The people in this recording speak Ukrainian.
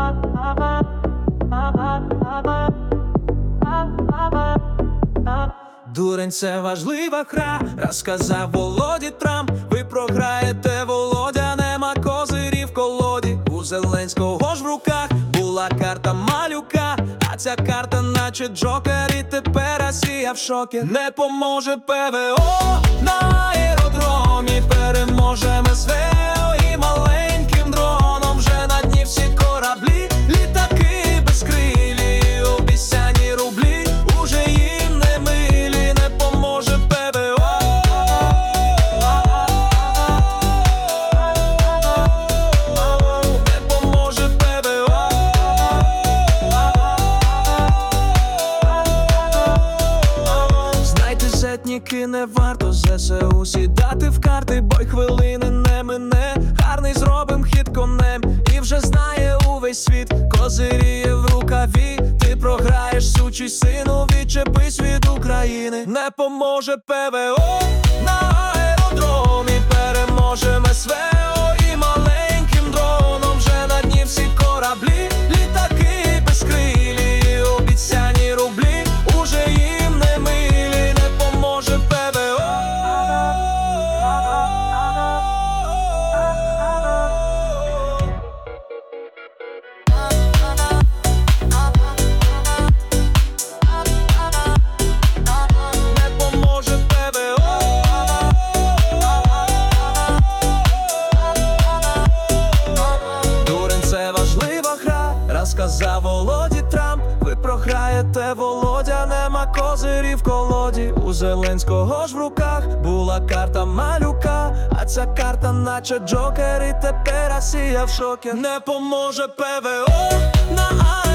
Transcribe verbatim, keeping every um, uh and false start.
Дурень, це важлива гра, розказав Володі Трамп. Ви програєте, Володя, нема козирів в колоді. У Зеленського ж в руках була карта малюка, а ця карта наче джокер, і тепер Росія в шокі. Не поможе ПВО на аеродромі, переможемо СВО і маленьким дроном. Вже на дні всі кораблі, літаки безкрилі, обіцяні рублі уже їм не милі. Не поможе ПВО, не поможе ПВО. Знайте, зетніки, не варто ЗСУ сідати в карти, бо й хвилини не мине. Гарний зробим хід конем, і вже знає увесь світ, козиріє в рукаві. Ти програєш, сучий сину, відчепись від України. Не поможе ПВО на аеродромі, переможемо СВО і маленьким дроном. Вже на дні всі кораблі, літаки безкрилі, обіцяні рублі уже їм не милі. Не поможе ПВО. Сказав Володі Трамп, ви програєте, Володя, нема козирів в колоді. У Зеленського ж в руках була карта малюка, а ця карта наче джокер, і тепер Росія в шокі. Не поможе ПВО на